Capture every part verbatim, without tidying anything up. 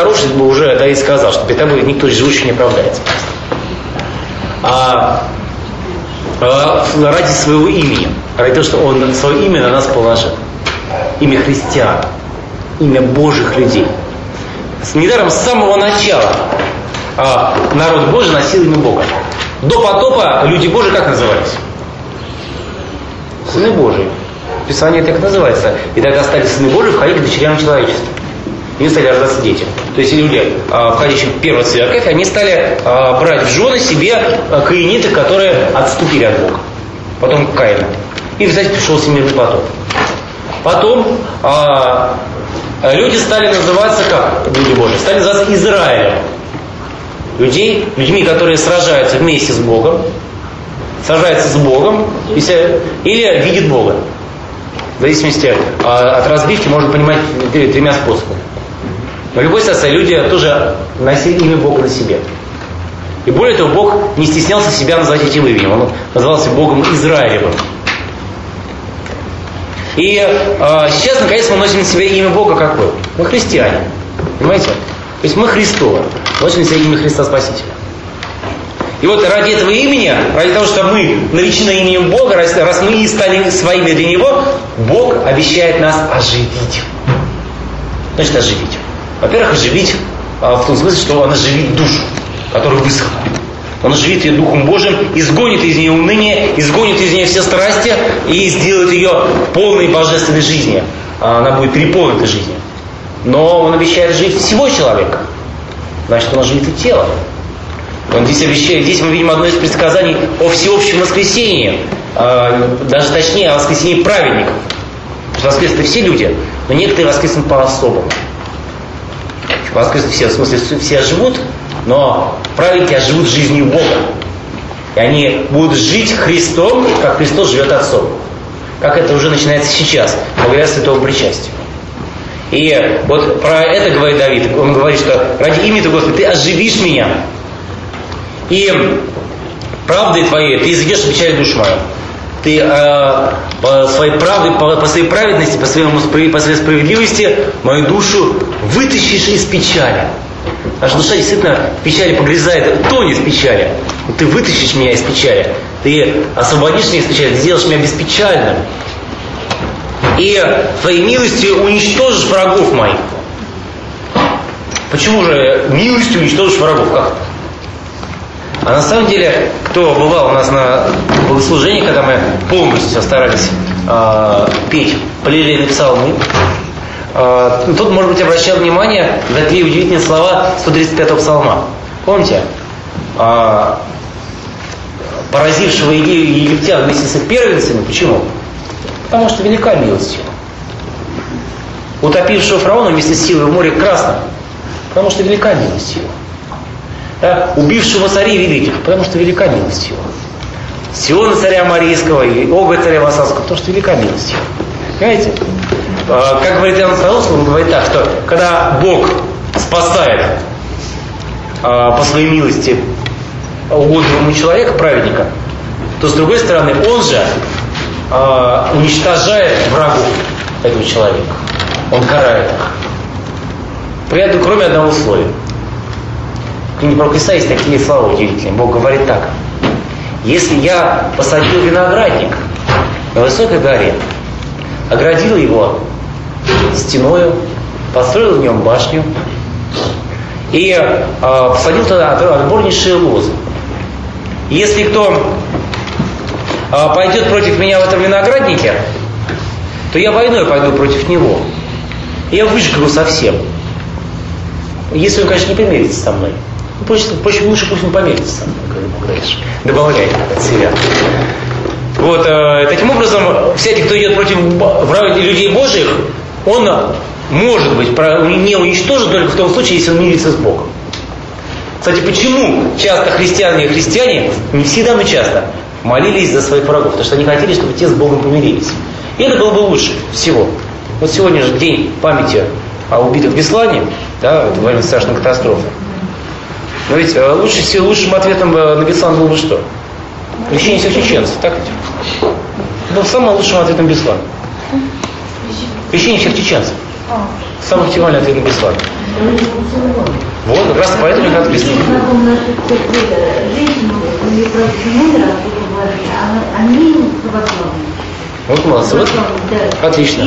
хороший бы уже Давид сказал, что перед тобой никто живущий не оправдается. А, а ради своего имени, ради того, что он свое имя на нас положил. Имя христиан, имя Божьих людей. Недаром с самого начала а, народ Божий носил имя Бога. До потопа люди Божьи как назывались? Сыны Божьи. Писание так называется. И тогда стали сыны Божьи входить к дочерям человечества. И стали рождаться дети. То есть люди, входящие в первую церковь, они стали брать в жены себе каиниты, которые отступили от Бога. Потом Каина. И, кстати, пришел всемирный потоп. Потом а, люди стали называться как? Люди Божьи. Стали называться Израилем. Людей, людьми, которые сражаются вместе с Богом, сражаются с Богом или видят Бога. В зависимости а, от разбивки можно понимать тремя способами. Но в любой ситуации люди тоже носили имя Бога на себе. И более того, Бог не стеснялся себя называть этим именем. Он назывался Богом Израилевым. И э, сейчас, наконец, мы носим на себе имя Бога какое? Мы христиане. Понимаете? То есть мы Христовы. Носим на себе имя Христа Спасителя. И вот ради этого имени, ради того, что мы наречены именем Бога, раз, раз мы и стали своими для Него, Бог обещает нас оживить. Значит, оживить. Во-первых, оживить э, в том смысле, что Он оживит душу, которая высохла. Он оживит ее Духом Божьим, изгонит из нее уныние, изгонит из нее все страсти и сделает ее полной божественной жизнью. Она будет переполнена жизнью. Но Он обещает жить всего человека. Значит, Он оживит и тело. Он здесь обещает, здесь мы видим одно из предсказаний о всеобщем воскресении. Даже точнее, о воскресении праведников. Потому что воскреснут все люди, но некоторые воскреснут по-особому. Воскреснут все, в смысле, все живут, но праведники живут жизнью Бога. И они будут жить Христом, как Христос живет Отцом. Как это уже начинается сейчас, благодаря святому причастию. И вот про это говорит Давид. Он говорит, что ради имени Твоего, Господи, Ты оживишь меня. И правдой Твоей Ты изведешь печаль душу мою. Ты э, по своей правде, по, по своей праведности, по, своему, по своей справедливости мою душу вытащишь из печали. Наша душа действительно в печали погрязает, тонет в печали. Но ты вытащишь меня из печали. Ты освободишь меня из печали, ты сделаешь меня беспечальным. И Твоей милостью уничтожишь врагов моих. Почему же милостью уничтожишь врагов? Как? А на самом деле, кто бывал у нас на богослужении, когда мы полностью старались э, петь параллельные псалмы, э, тот, может быть, обращал внимание на такие удивительные слова сто тридцать пятого псалма. Помните? Э, поразившего египтян вместе с их первенцами. Почему? Потому что велика милость его. Утопившего фараона вместе с силой в море Красном. Потому что велика милость его. Да? Убившего царей великих, потому что велика милость его. Сиона царя Марийского и Ога царя Вассальского, потому что велика милость его. Понимаете? Как говорит Иоанн Златоуст, он говорит так, что когда Бог спасает по своей милости угодного ему человека, праведника, то с другой стороны он же уничтожает врагов этого человека. Он карает их. Кроме одного условия. В книге пророка Исаии есть такие слова удивительные. Бог говорит так. Если я посадил виноградник на высокой горе, оградил его стеною, построил в нем башню и э, посадил туда отборнейшие лозы. Если кто э, пойдет против меня в этом винограднике, то я войной пойду против него. И я выжгу совсем. Если он, конечно, не помирится со мной. Впрочем, лучше пусть он помирится со мной, добавляет от себя. Вот, э, таким образом, всякий, кто идет против людей Божьих, он может быть не уничтожен только в том случае, если он мирится с Богом. Кстати, почему часто христиане и христиане, не всегда, но часто, молились за своих врагов? Потому что они хотели, чтобы те с Богом помирились. И это было бы лучше всего. Вот сегодня же день памяти о убитых в Беслане, да, во время страшной катастрофы. Но ведь лучше всего, лучшим ответом на Беслан было бы что? Крещение всех чеченцев, так ведь? Был самым лучшим ответом Беслана. Крещение всех чеченцев. Самый оптимальный ответ на бесплатно. Вот, как раз поэтому их надо крестить. Вот молодцы. Вот. Отлично.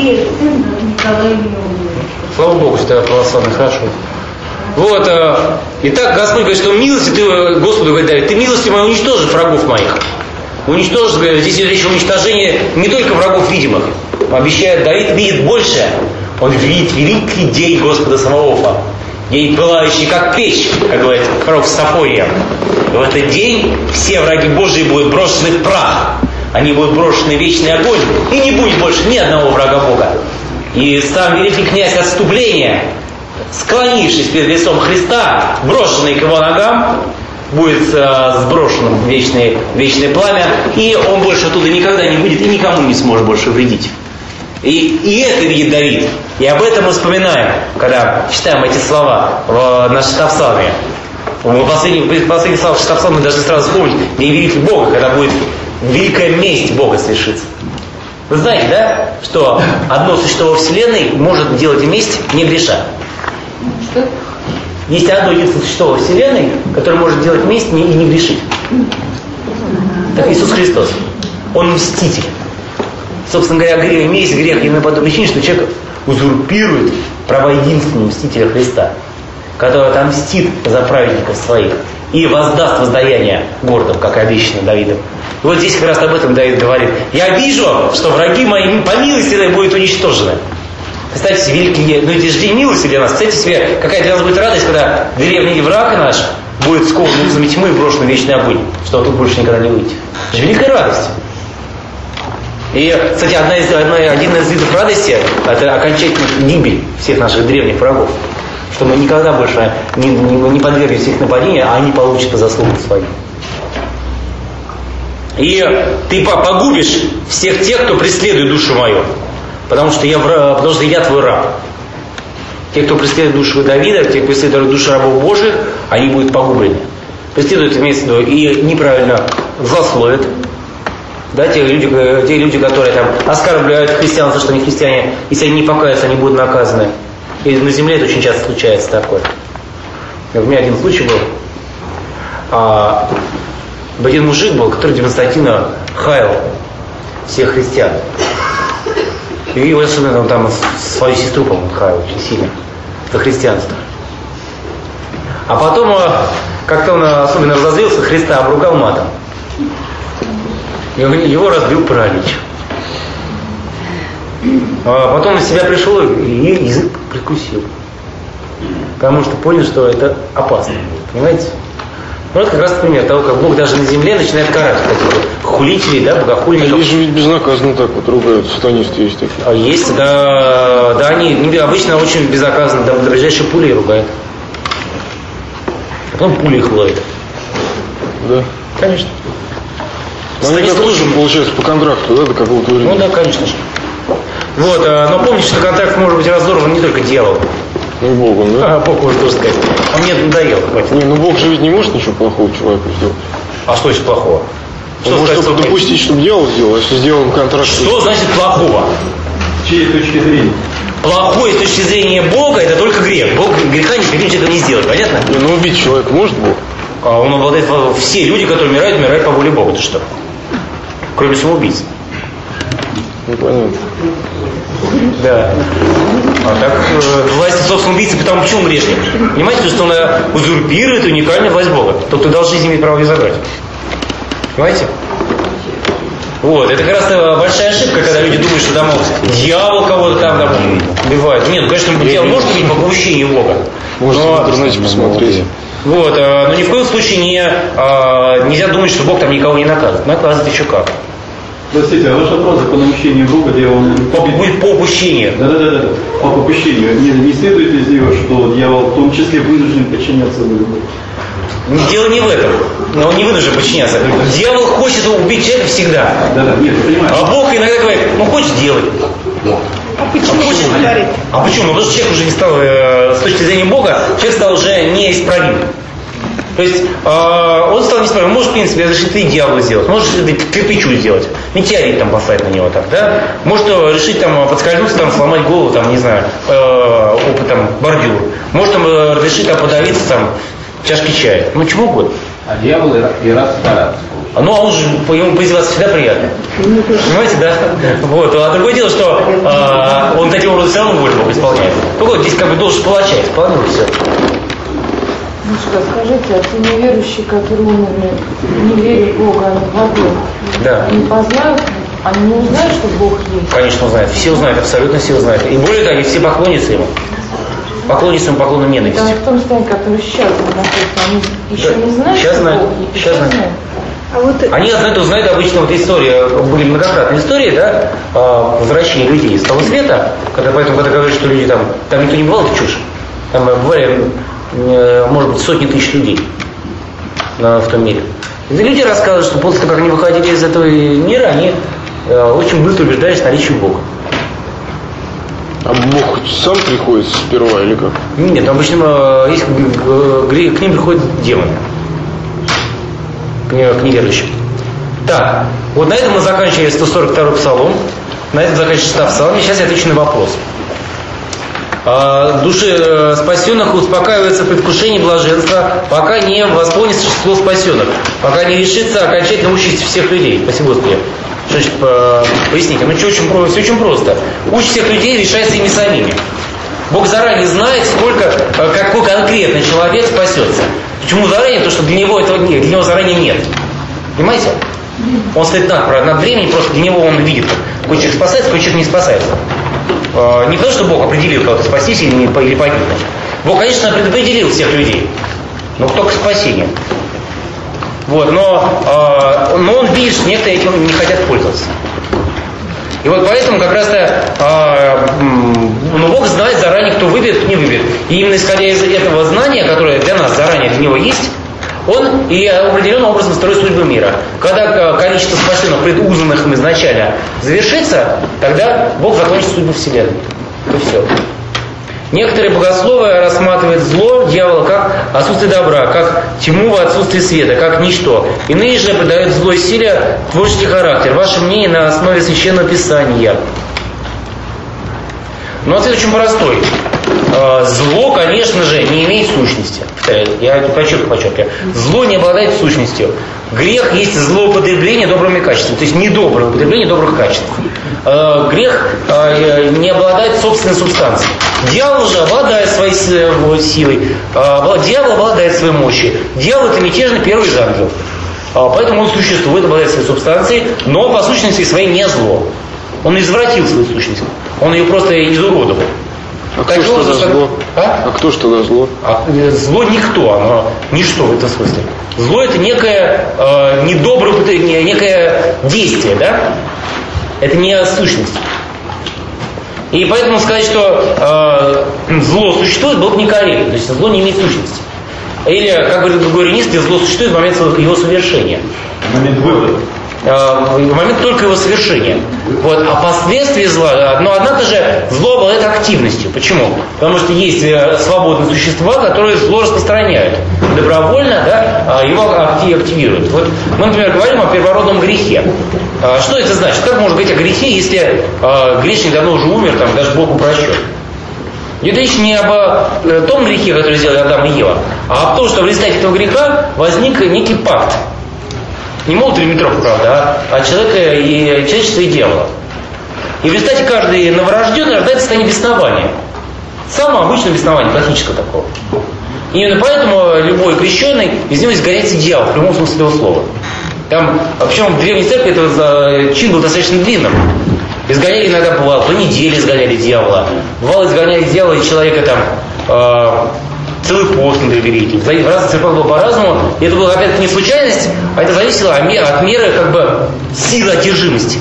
Слава Богу, что я православный, хорошо. Вот, э, итак, Господь говорит, что милостью ты, Господу говорит, Давид, ты милостью моей уничтожишь врагов моих. Уничтожишь, говорит, здесь речь о уничтожении не только врагов видимых. Обещает, Давид видит больше. Он видит великий день Господа Саваофа. День пылающий, как печь, как говорит пророк Сафония. В этот день все враги Божьи будут брошены в прах. Они будут брошены в вечный огонь. И не будет больше ни одного врага Бога. И сам великий князь отступления, склонившись перед лицом Христа, брошенный к его ногам, будет э, сброшен в вечное, вечное пламя, и он больше оттуда никогда не выйдет и никому не сможет больше вредить. И, и это видит Давид. И об этом мы вспоминаем, когда читаем эти слова в, на Шестопсалме. В последних, последних словах Шестопсалма мы должны сразу вспомнить день великого Бога, когда будет великая месть Бога свершится. Вы знаете, да, что одно существо во Вселенной может делать месть, не греша? Что? Есть одно единственное существо во Вселенной, которое может делать месть и не грешить. Так Иисус Христос. Он мститель. Собственно говоря, грех, месть, грех именно по той причине, что человек узурпирует права единственного мстителя Христа, который отомстит за праведников своих и воздаст воздаяние гордым, как и обещано Давидом. И вот здесь как раз об этом Давид говорит. Я вижу, что враги мои по милости будут уничтожены. Представьте себе, великий, ну это же день милости для нас. Представьте себе, какая для нас будет радость, когда в деревне враг наш будет скован узами тьмы и брошен в вечный огонь, что тут больше никогда не выйти. Это же великая радость. И, кстати, одна из, одна, один из видов радости – это окончательная гибель всех наших древних врагов. Что мы никогда больше не, не, не подверглись их нападению, а они получат по заслугам своим. И ты погубишь всех тех, кто преследует душу мою. Потому что я, потому что я твой раб. Те, кто преследует душу Давида, те, кто преследует душу рабов Божьих, они будут погублены. Преследуют, имеется в виду, и неправильно злословят. Да, те люди, те люди, которые там оскорбляют христиан за что они христиане, если они не покаются, они будут наказаны. И на земле это очень часто случается такое. У меня один случай был. А, один мужик был, который демонстративно хаял всех христиан. И его особенно он там свою сестру, по-моему, хаял очень сильно за христианство. А потом, как-то он особенно разозлился, Христа обругал матом. И его разбил паралич. А потом на себя пришел и язык прикусил. Потому что понял, что это опасно. Понимаете? Ну, это как раз пример того, как Бог даже на земле начинает карать таких хулителей, да, богохульников. Они же ведь безнаказанно так вот ругают, сатанисты есть такие. А есть, да, да, они обычно очень безнаказанно, до ближайшей пули ругают. А потом пули их ловят. Да? Конечно. Но они как тоже, получается, по контракту, да, до какого-то времени? Ну да, конечно же. Вот, но помните, что контракт может быть разорван не только дьяволом. Ну и Богом, да? А, Бог может тоже сказать. А мне надоело, хватит. Не, ну Бог же ведь не может ничего плохого человеку сделать. А что еще плохого? Он что может только допустить, чтобы дьявол сделал, а если сделаем контракт... Что значит плохого? С чьей точки зрения? Плохой с точки зрения Бога это только грех. Бог греха никаким человеком не сделает, понятно? Не, ну убить человека может Бог? А он обладает... Все люди, которые умирают, умирают по воле Бога. Ты что? Кроме самоубийц. Ну понятно. Да. А так, э, власть собственного убийцы, потому почему грешник? Понимаете, что он узурпирует уникальную власть Бога. Тот, кто дал жизнь, имеет право ее забрать. Понимаете? Вот, это как раз большая ошибка, когда люди думают, что там дьявол кого-то там, там убивает. Нет, ну, конечно, дьявол может быть по попущению Бога. Можно в интернете посмотреть. Вот, э, но ни в коем случае не, э, нельзя думать, что Бог там никого не наказывает. Наказывает еще как. Простите, а ваш вопрос по напущению Бога, дьявол... Будет по попущению. Да-да-да, по попущению. Не, не следует из него, что дьявол в том числе вынужден подчиняться воле Бога? Дело не в этом. Но он не вынужден подчиняться. Дьявол хочет убить человека всегда. Да-да, нет, понимаешь. А Бог иногда говорит, ну хочешь делай. А почему а хочет, говорит? А почему? Ну, потому что человек уже не стал, э, с точки зрения Бога, человек стал уже неисправим. То есть э, он стал несправедливым. Может, в принципе, разрешить ты дьяволу сделать, может, ты кирпичу сделать, метеорит там поставить на него так, да? Может, решить там подскользнуться, там, сломать голову, там, не знаю, э, опыт, там, бордюр. Может, там, решить там подавиться, там, чашки чая. Ну, чего угодно. А дьявол и раз стараться. Ну, а он же, ему поиздеваться всегда приятно. Понимаете, да? Вот. А другое дело, что э, он таким образом все равно волю Бога исполняет. Ну вот, здесь как бы должен палача исполнил все. Мушка, скажите, а те неверующие, которые умерли, не верят в Бога, они в аду, Да. они познают, они не узнают, что Бог есть? Конечно, узнают. Все узнают, абсолютно все узнают. И более того, они все поклонятся ему. Поклонятся ему поклоном ненависти. Да, в том состоянии, который сейчас находится, они еще Да. не знают, Сейчас что знают. Бог есть? Сейчас знают. А вот... Они знают, узнают обычно вот история, были многократные истории, да, возвращения людей из того света, когда, поэтому, когда говорят, что люди там, там никто не бывал, это чушь. Там бывали, может быть, сотни тысяч людей в том мире. И люди рассказывают, что после того, как они выходили из этого мира, они очень быстро убеждались в наличии Бога. А Бог сам приходит сперва или как? Нет, обычно есть, к ним приходят демоны. К неверующим. Так, вот на этом мы заканчиваем сто сорок второй псалом. На этом заканчивается псалом. Сейчас я отвечу на вопрос. Души спасенных успокаиваются предвкушение блаженства, пока не восполнится число спасенных, пока не решится окончательно участь всех людей. Спасибо, Господи. Что значит, поясните? Ну, что, очень, все очень просто. Участь всех людей решается ими самими. Бог заранее знает, сколько, какой конкретно человек спасется. Почему заранее? Потому что для него этого нет, для него заранее нет. Понимаете? Он стоит над, над временем, просто для него он видит, какой человек спасается, какой человек не спасается. Не потому, что Бог определил кого-то спастись или, не, или погибнуть. Бог, конечно, предопределил всех людей, но только спасение. Вот, но, но он видит, что некоторые этим не хотят пользоваться. И вот поэтому как раз-то э, ну, Бог знает заранее, кто выберет, кто не выберет. И именно исходя из этого знания, которое для нас заранее для него есть, он и определенным образом строит судьбу мира. Когда количество спасенных, предузнанных им изначально завершится, тогда Бог закончит судьбу Вселенной. И все. Некоторые богословы рассматривают зло дьявола как отсутствие добра, как тьму в отсутствии света, как ничто. Иные же придают злой силе творческий характер. Ваше мнение на основе Священного Писания. Но ответ очень простой. Зло, конечно же, не имеет сущности. Я подчеркиваю, подчеркиваю. Зло не обладает сущностью. Грех есть злоупотребление добрыми качествами, то есть недоброе употребление добрых качеств. Грех не обладает собственной субстанцией. Дьявол же обладает своей силой, дьявол обладает своей мощью. Дьявол — это мятежный первый из ангелов. Поэтому он существует, обладает своей субстанцией, но по сущности своей не зло. Он извратил свою сущность. Он ее просто изуродовал. А кто ж тогда зло? А? а кто ж тогда зло? А, зло никто, оно ничто в этом смысле. Зло — это некое э, недоброе, некое действие, да? Это не сущность. И поэтому сказать, что э, зло существует, было бы некорректно. То есть зло не имеет сущности. Или, как говорит другой римист, зло существует в момент его совершения. В момент вывода. В момент только его совершения. Вот. А последствия зла, но однако же зло обладает активностью. Почему? Потому что есть свободные существа, которые зло распространяют. Добровольно, да, его активируют. Вот мы, например, говорим о первородном грехе. Что это значит? Как можно говорить о грехе, если грешник давно уже умер, там, даже Богу прощен? Идет речь не об том грехе, который сделали Адам и Ева, а об том, что в результате этого греха возник некий пакт. Не молот или метров, правда, а человека и человечества и дьявола. И в результате каждый новорожденный рождается в состоянии беснования. Самое обычное беснование, классическое такого. И именно поэтому любой крещенный, из него изгоняется дьявол, в прямом смысле этого слова. Там, причем в древней церкви этот чин был достаточно длинным. Изгоняли иногда бывало, по неделе изгоняли дьявола. Бывало изгоняли дьявола и человека там э, целый пост надо великий. В разных церквах было по-разному. И это была опять не случайность, а это зависело от меры как бы силы одержимости.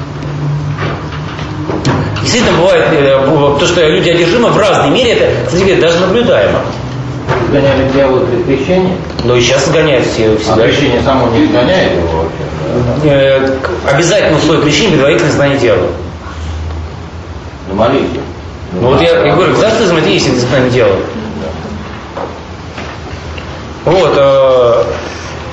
Действительно бывает, то, что люди одержимы в разной мере, это, кстати говоря, даже наблюдаемо. Изгоняли дьявола при крещении? Но и сейчас изгоняют все всегда. А крещение само не изгоняет его вообще? Да? Обязательно условие крещения предварительное знание дьявола. На молитве. Ну вот я, я говорю, экзорцизм это есть изгнание дьявола. Вот,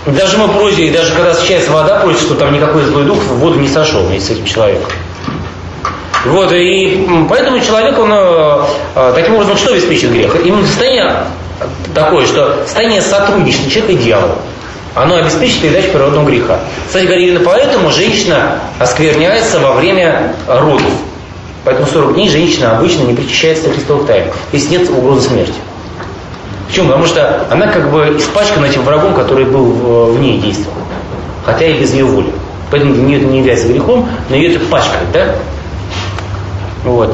Даже мы просим, и даже когда случается вода, просит, что там никакой злой дух в воду не сошел вместе с этим человеком. Вот, и поэтому человек, он таким образом что обеспечит грех? Именно состояние такое, что состояние сотрудничества человека и дьявола, оно обеспечит передачу природного греха. Кстати говоря, именно поэтому женщина оскверняется во время родов. Поэтому сорок дней женщина обычно не причащается до крестовых тайн, если нет угрозы смерти. Почему? Потому что она как бы испачкана этим врагом, который был в, в ней действовал. Хотя и без ее воли. Поэтому для нее это не является грехом, но ее это пачкает, да? Вот.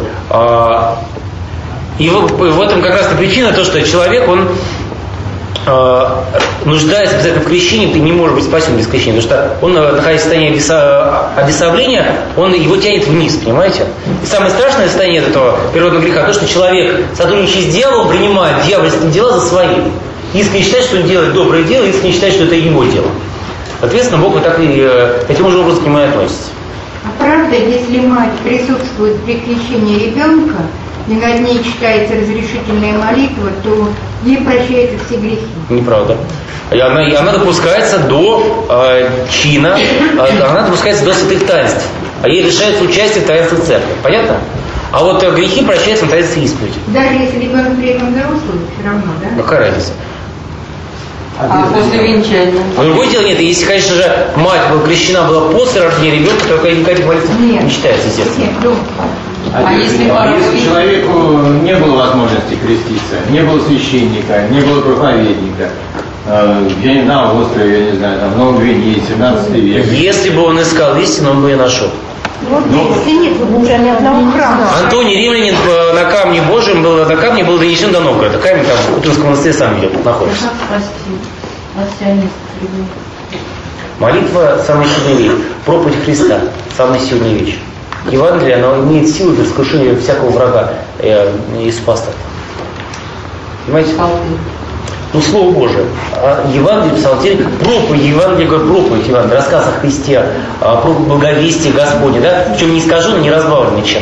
И в, в этом как раз-то причина, то, что человек, он э, нуждается обязательно в крещении, ты не можешь быть спасен без крещения, потому что он, находясь в состоянии обеса, обесовления, он его тянет вниз, понимаете? И самое страшное состояние этого природного греха, то, что человек, сотрудничая с дьяволом, принимает дьявольские дела за свои. Искренне считает, что он делает доброе дело, искренне считает, что это его дело. Соответственно, Бог вот так и таким же образом к нему и относится. А правда, если мать присутствует при крещении ребенка, и над ней читается разрешительная молитва, то ей прощаются все грехи? Неправда. И она, и она допускается до э, чина, она допускается до святых таинств, а ей лишается участия в таинствах церкви. Понятно? А вот э, грехи прощаются на таинстве исповеди. Даже если ребенок при этом взрослый, все равно, да? Какая разница? А после венчания? Другое дело нет. Если, конечно же, мать была крещена была после рождения ребенка, то никаких молитв не читается, естественно. Нет, ну, А, А если, если а пара если будет? человеку не было возможности креститься, не было священника, не было проповедника, э, я не знаю, в острове, я не знаю, там, Новом Гвинее, семнадцатый век. Если бы он искал истину, он бы ее нашел. вот если нет вот уже ни одного храма. Антоний Римлянин на камне Божьем был, на камне был донесен до Новгорода. Камень там в Кутузском монастыре сам идет, находится. Как спасти? Ассионист придумал. Молитва – самый сильный вещь. Проповедь Христа – самая сильная вещь. Евангелие, оно имеет силу для сокрушения всякого врага э, и спаса. Понимаете? Ну, Слово Божие. А Евангелие, Псалтирь, проповедь Евангелия, говорит, проповедь Евангелия, рассказ о Христе, проповедь благовестия Господня, да? Причем не скажу, но не разбавлен ничем.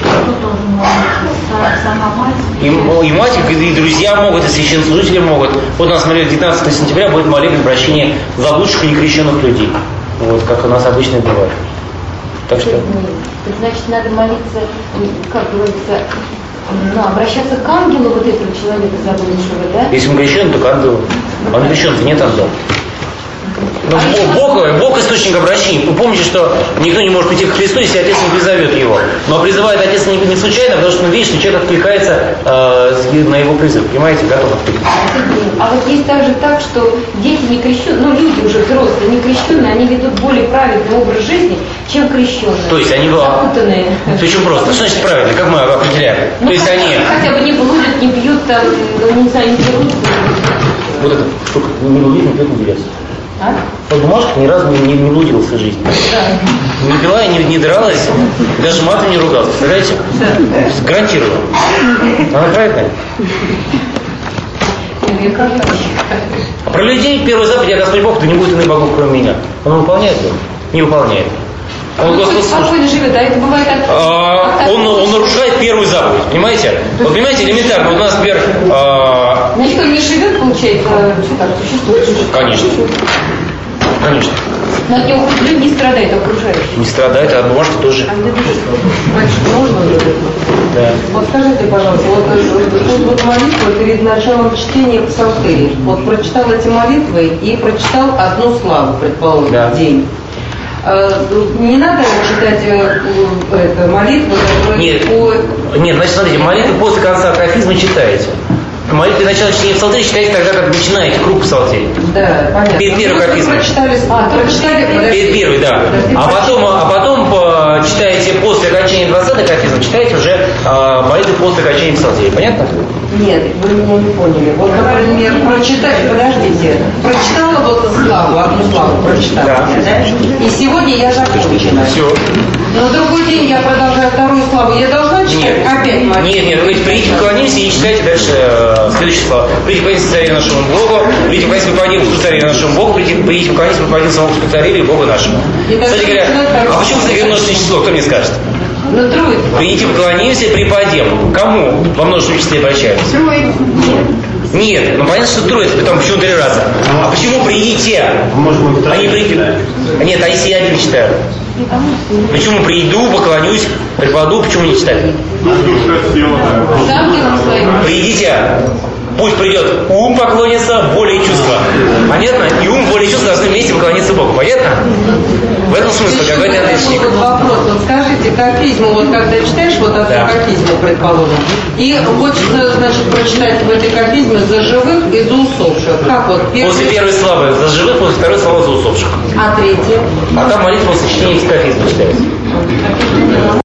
И, и мать, и друзья могут, и священнослужители могут. Вот у нас, смотрели, девятнадцатого сентября будет молебен прощения заблудших и некрещенных людей. Вот, как у нас обычно бывает. Так что... Значит, надо молиться, как говорится, ну, обращаться к ангелу вот этого человека заблудшего, да? Если он крещен, то к ангелу. Он не крещен, то нет ангела. Но а Бог, Бог, Бог источник обращения. Вы помните, что никто не может прийти к Христу, если Отец не призовет его. Но призывает Отец не, не случайно, потому что он видит, что человек откликается э, на его призыв. Понимаете, готов откликнуться. А вот есть также так, что дети не крещенные, ну люди уже взрослые, не крещенные, они ведут более праведный образ жизни, чем крещенные. То есть они запутанные. Все очень просто. Что значит правильно? Как мы определяем? Ну, То есть они... хотя бы не блудят, не бьют, там, ну, не знаю, не берут. Вот эта штука не блудит, не пьет, не дерется. А? Вот бумажка ни разу не, не, не блудила в своей жизни. Да. Не пила, не, не дралась, даже матом не ругалась. Представляете? Гарантирую. Она правильная. А про людей первый заповедь: я Господь Бог, то не будет иных богов, кроме меня. Он выполняет его? Не выполняет. Он, Господь, спокойно живет, а это бывает так. А, он, он нарушает первую заповедь, понимаете? Вот понимаете, элементарно. Вот у нас, например... А... Значит, он не живет, получается, что так, существует? Конечно. Конечно. Но от него хоть люди не страдают, окружающие. Не страдает, а бумажки тоже. Можно? Да. Вот скажите, пожалуйста, вот, вот, вот молитва перед началом чтения псалтыри. Вот прочитал эти молитвы и прочитал одну славу, предположим, да. в день. Не надо читать это, молитву, которая нет, по... Нет, значит, смотрите, молитвы после конца акафизма читаете. Молитвы начала чтения псалтыри читаете тогда, как начинаете круг псалтири. Да, понятно. Перед первым акафизмом. Прочитали, а, прочитали, перед первый, да. А потом, а потом по, читаете после окончания двадцатого акафизма, читаете уже а, молитвы после окончания псалтири. Понятно? Нет, вы меня не поняли. Вот, например, прочитать, подождите, прочитала вот славу, одну славу прочитала. Да. И сегодня я закончила. Все. На другой день я продолжаю вторую славу. Я должна читать Нет. опять молитву? Нет, нет, вы говорите, придите, поклонимся и читайте дальше э, следующее слово. Придите, поклонимся царю нашему Богу, придите, поклонимся, поклонимся царю нашему Богу, придите, придите, поклонимся, поклонимся самому царю и Богу нашему. Кстати говоря, а почему, кстати говоря, множественное число? Кто мне скажет? Ну, троица. Придите, поклонимся и преподем. Кому во множественном числе обращаются? Троица. Нет. Нет, ну понятно, что троица, потом почему три раза? А почему приидите? Может, мы втроем Они приидут. читаем? Нет, а если я один читаю? Почему прииду, поклонюсь, припаду, почему не читать? С ангелом своим. Приидите, пусть придет ум поклонится, воля и чувства. Понятно? И ум, воля и чувства должны вместе поклониться Богу. Понятно? В этом смысле, как говорит Андрей. Вот вопрос, вот скажите, кафизму, вот когда читаешь вот одну Да. кафизму, предположим, и хочется, значит, прочитать в этой кафизме за живых и за усопших. Как вот первый... После первой славы за живых, после второй славы за усопших. А третье? А там молитва после чтения из кафизма читается.